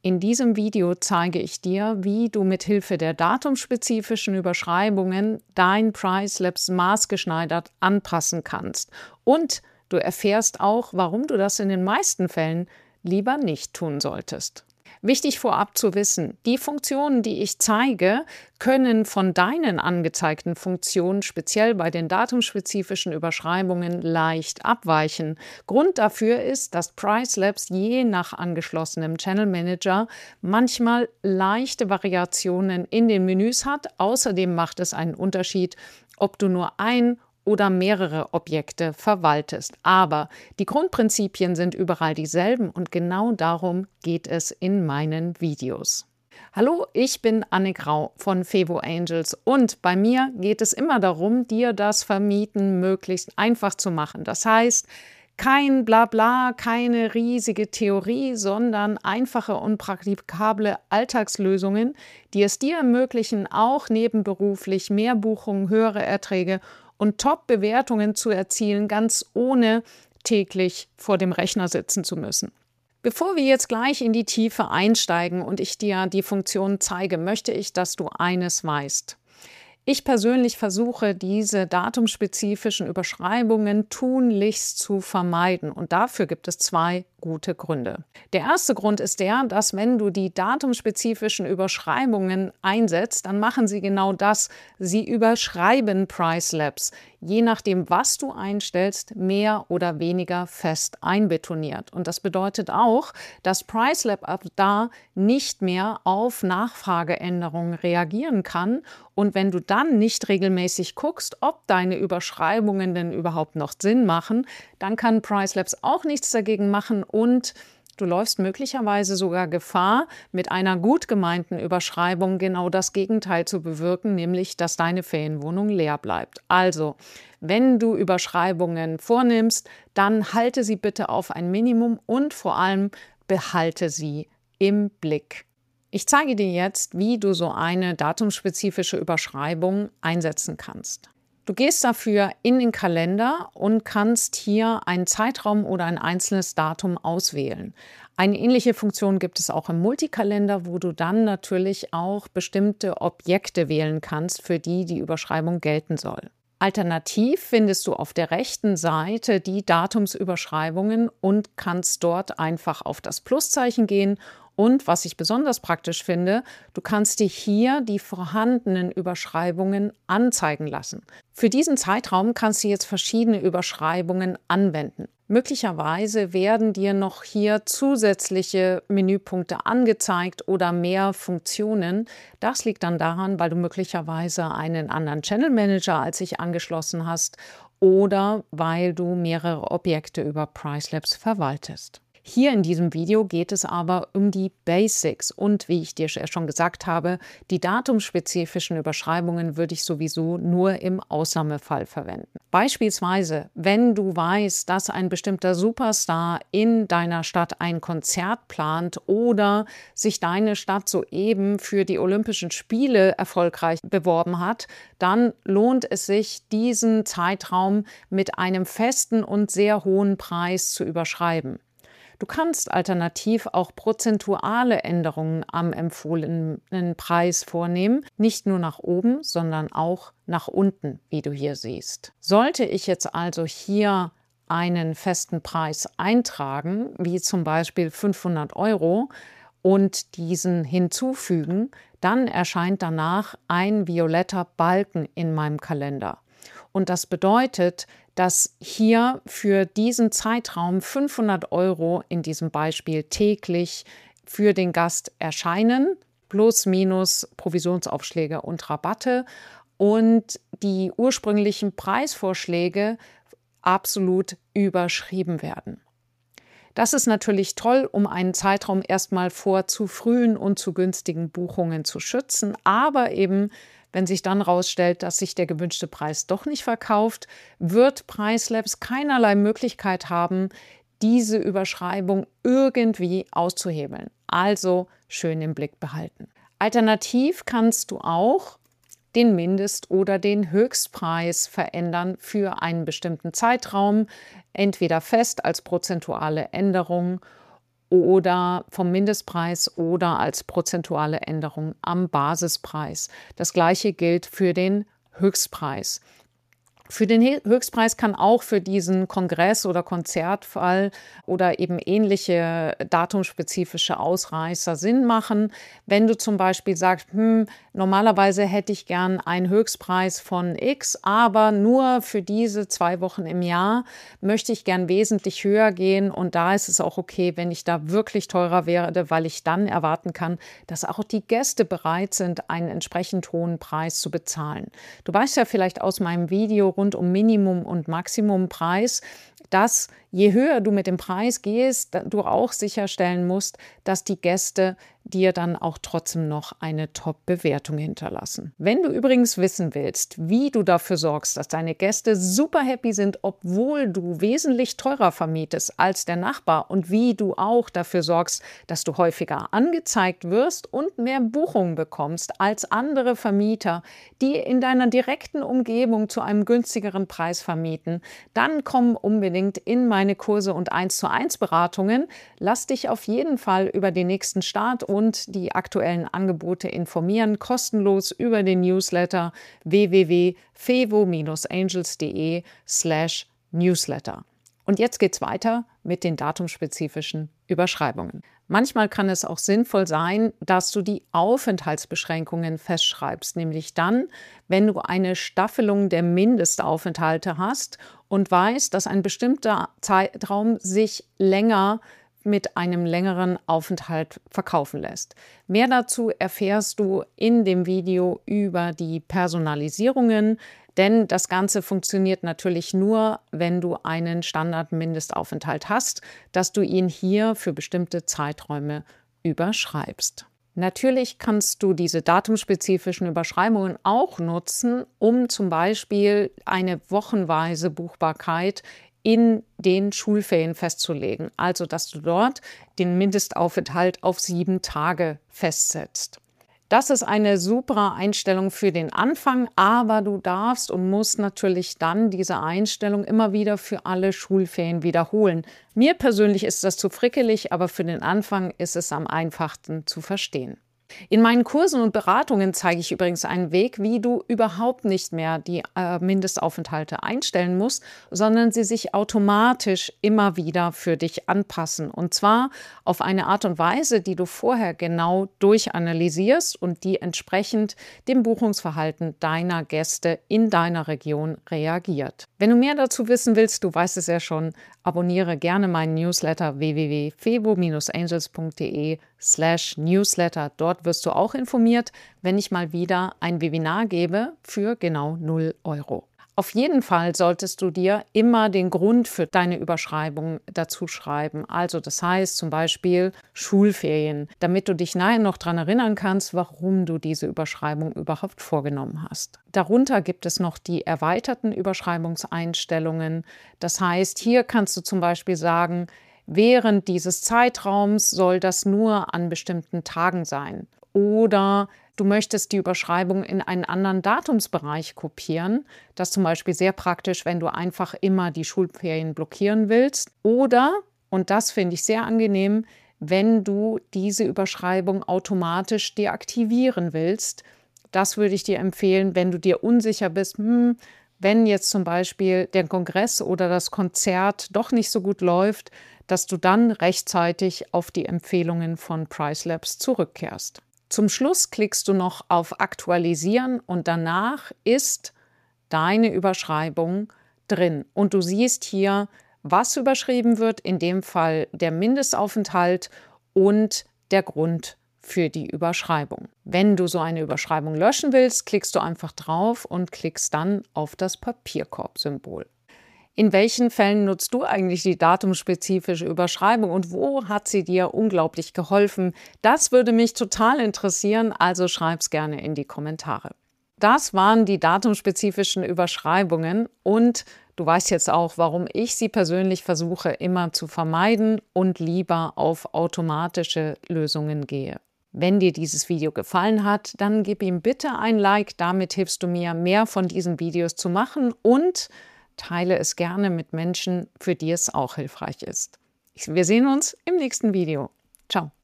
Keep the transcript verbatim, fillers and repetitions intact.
In diesem Video zeige ich dir, wie du mit Hilfe der datumsspezifischen Überschreibungen dein Pricelabs maßgeschneidert anpassen kannst. Und du erfährst auch, warum du das in den meisten Fällen lieber nicht tun solltest. Wichtig vorab zu wissen, die Funktionen, die ich zeige, können von deinen angezeigten Funktionen, speziell bei den datumsspezifischen Überschreibungen, leicht abweichen. Grund dafür ist, dass Pricelabs je nach angeschlossenem Channel Manager manchmal leichte Variationen in den Menüs hat. Außerdem macht es einen Unterschied, ob du nur ein oder mehrere Objekte verwaltest. Aber die Grundprinzipien sind überall dieselben und genau darum geht es in meinen Videos. Hallo, ich bin Anne Grau von Fevo Angels und bei mir geht es immer darum, dir das Vermieten möglichst einfach zu machen. Das heißt, kein Blabla, keine riesige Theorie, sondern einfache und praktikable Alltagslösungen, die es dir ermöglichen, auch nebenberuflich mehr Buchungen, höhere Erträge und Top-Bewertungen zu erzielen, ganz ohne täglich vor dem Rechner sitzen zu müssen. Bevor wir jetzt gleich in die Tiefe einsteigen und ich dir die Funktion zeige, möchte ich, dass du eines weißt. Ich persönlich versuche, diese datumsspezifischen Überschreibungen tunlichst zu vermeiden und dafür gibt es zwei gute Gründe. Der erste Grund ist der, dass wenn du die datumsspezifischen Überschreibungen einsetzt, dann machen sie genau das. Sie überschreiben Pricelabs, je nachdem, was du einstellst, mehr oder weniger fest einbetoniert. Und das bedeutet auch, dass Pricelab ab da nicht mehr auf Nachfrageänderungen reagieren kann. Und wenn du dann nicht regelmäßig guckst, ob deine Überschreibungen denn überhaupt noch Sinn machen, dann kann Pricelabs auch nichts dagegen machen und du läufst möglicherweise sogar Gefahr, mit einer gut gemeinten Überschreibung genau das Gegenteil zu bewirken, nämlich, dass deine Ferienwohnung leer bleibt. Also, wenn du Überschreibungen vornimmst, dann halte sie bitte auf ein Minimum und vor allem behalte sie im Blick. Ich zeige dir jetzt, wie du so eine datumsspezifische Überschreibung einsetzen kannst. Du gehst dafür in den Kalender und kannst hier einen Zeitraum oder ein einzelnes Datum auswählen. Eine ähnliche Funktion gibt es auch im Multikalender, wo du dann natürlich auch bestimmte Objekte wählen kannst, für die die Überschreibung gelten soll. Alternativ findest du auf der rechten Seite die Datumsüberschreibungen und kannst dort einfach auf das Pluszeichen gehen. Und was ich besonders praktisch finde, du kannst dir hier die vorhandenen Überschreibungen anzeigen lassen. Für diesen Zeitraum kannst du jetzt verschiedene Überschreibungen anwenden. Möglicherweise werden dir noch hier zusätzliche Menüpunkte angezeigt oder mehr Funktionen. Das liegt dann daran, weil du möglicherweise einen anderen Channel Manager als ich angeschlossen hast oder weil du mehrere Objekte über Pricelabs verwaltest. Hier in diesem Video geht es aber um die Basics und wie ich dir schon gesagt habe, die datumsspezifischen Überschreibungen würde ich sowieso nur im Ausnahmefall verwenden. Beispielsweise, wenn du weißt, dass ein bestimmter Superstar in deiner Stadt ein Konzert plant oder sich deine Stadt soeben für die Olympischen Spiele erfolgreich beworben hat, dann lohnt es sich, diesen Zeitraum mit einem festen und sehr hohen Preis zu überschreiben. Du kannst alternativ auch prozentuale Änderungen am empfohlenen Preis vornehmen, nicht nur nach oben, sondern auch nach unten, wie du hier siehst. Sollte ich jetzt also hier einen festen Preis eintragen, wie zum Beispiel fünfhundert Euro, und diesen hinzufügen, dann erscheint danach ein violetter Balken in meinem Kalender. Und das bedeutet, dass hier für diesen Zeitraum fünfhundert Euro in diesem Beispiel täglich für den Gast erscheinen, plus minus Provisionsaufschläge und Rabatte und die ursprünglichen Preisvorschläge absolut überschrieben werden. Das ist natürlich toll, um einen Zeitraum erstmal vor zu frühen und zu günstigen Buchungen zu schützen, aber eben wenn sich dann herausstellt, dass sich der gewünschte Preis doch nicht verkauft, wird Pricelabs keinerlei Möglichkeit haben, diese Überschreibung irgendwie auszuhebeln. Also schön im Blick behalten. Alternativ kannst du auch den Mindest- oder den Höchstpreis verändern für einen bestimmten Zeitraum, entweder fest als prozentuale Änderung oder vom Mindestpreis oder als prozentuale Änderung am Basispreis. Das gleiche gilt für den Höchstpreis. Für den Höchstpreis kann auch für diesen Kongress- oder Konzertfall oder eben ähnliche datumspezifische Ausreißer Sinn machen. Wenn du zum Beispiel sagst, hm, normalerweise hätte ich gern einen Höchstpreis von X, aber nur für diese zwei Wochen im Jahr möchte ich gern wesentlich höher gehen und da ist es auch okay, wenn ich da wirklich teurer werde, weil ich dann erwarten kann, dass auch die Gäste bereit sind, einen entsprechend hohen Preis zu bezahlen. Du weißt ja vielleicht aus meinem Video rund um Minimum- und Maximumpreis, dass je höher du mit dem Preis gehst, du auch sicherstellen musst, dass die Gäste dir dann auch trotzdem noch eine Top-Bewertung hinterlassen. Wenn du übrigens wissen willst, wie du dafür sorgst, dass deine Gäste super happy sind, obwohl du wesentlich teurer vermietest als der Nachbar und wie du auch dafür sorgst, dass du häufiger angezeigt wirst und mehr Buchungen bekommst als andere Vermieter, die in deiner direkten Umgebung zu einem günstigeren Preis vermieten, dann komm unbedingt in meine Kurse und eins zu eins Beratungen. Lass dich auf jeden Fall über den nächsten Start und die aktuellen Angebote informieren, kostenlos über den Newsletter w w w punkt fevo Bindestrich angels punkt de slash newsletter. Und jetzt geht's weiter mit den datumspezifischen Überschreibungen. Manchmal kann es auch sinnvoll sein, dass du die Aufenthaltsbeschränkungen festschreibst, nämlich dann, wenn du eine Staffelung der Mindestaufenthalte hast und weißt, dass ein bestimmter Zeitraum sich länger mit einem längeren Aufenthalt verkaufen lässt. Mehr dazu erfährst du in dem Video über die Personalisierungen, denn das Ganze funktioniert natürlich nur, wenn du einen Standard-Mindestaufenthalt hast, dass du ihn hier für bestimmte Zeiträume überschreibst. Natürlich kannst du diese datumspezifischen Überschreibungen auch nutzen, um zum Beispiel eine wochenweise Buchbarkeit in den Schulferien festzulegen. Also, dass du dort den Mindestaufenthalt auf sieben Tage festsetzt. Das ist eine super Einstellung für den Anfang, aber du darfst und musst natürlich dann diese Einstellung immer wieder für alle Schulferien wiederholen. Mir persönlich ist das zu frickelig, aber für den Anfang ist es am einfachsten zu verstehen. In meinen Kursen und Beratungen zeige ich übrigens einen Weg, wie du überhaupt nicht mehr die äh, Mindestaufenthalte einstellen musst, sondern sie sich automatisch immer wieder für dich anpassen. Und zwar auf eine Art und Weise, die du vorher genau durchanalysierst und die entsprechend dem Buchungsverhalten deiner Gäste in deiner Region reagiert. Wenn du mehr dazu wissen willst, du weißt es ja schon, abonniere gerne meinen Newsletter w w w punkt fevo Bindestrich angels punkt de slash newsletter. Dort wirst du auch informiert, wenn ich mal wieder ein Webinar gebe für genau null Euro. Auf jeden Fall solltest du dir immer den Grund für deine Überschreibung dazu schreiben. Also das heißt zum Beispiel Schulferien, damit du dich nachher noch daran erinnern kannst, warum du diese Überschreibung überhaupt vorgenommen hast. Darunter gibt es noch die erweiterten Überschreibungseinstellungen. Das heißt, hier kannst du zum Beispiel sagen, während dieses Zeitraums soll das nur an bestimmten Tagen sein. Oder du möchtest die Überschreibung in einen anderen Datumsbereich kopieren. Das ist zum Beispiel sehr praktisch, wenn du einfach immer die Schulferien blockieren willst. Oder, und das finde ich sehr angenehm, wenn du diese Überschreibung automatisch deaktivieren willst. Das würde ich dir empfehlen, wenn du dir unsicher bist, hm, wenn jetzt zum Beispiel der Kongress oder das Konzert doch nicht so gut läuft, dass du dann rechtzeitig auf die Empfehlungen von PriceLabs zurückkehrst. Zum Schluss klickst du noch auf Aktualisieren und danach ist deine Überschreibung drin. Und du siehst hier, was überschrieben wird, in dem Fall der Mindestaufenthalt und der Grund für die Überschreibung. Wenn du so eine Überschreibung löschen willst, klickst du einfach drauf und klickst dann auf das Papierkorb-Symbol. In welchen Fällen nutzt du eigentlich die datumspezifische Überschreibung und wo hat sie dir unglaublich geholfen? Das würde mich total interessieren, also schreib's gerne in die Kommentare. Das waren die datumspezifischen Überschreibungen und du weißt jetzt auch, warum ich sie persönlich versuche immer zu vermeiden und lieber auf automatische Lösungen gehe. Wenn dir dieses Video gefallen hat, dann gib ihm bitte ein Like, damit hilfst du mir, mehr von diesen Videos zu machen und teile es gerne mit Menschen, für die es auch hilfreich ist. Wir sehen uns im nächsten Video. Ciao.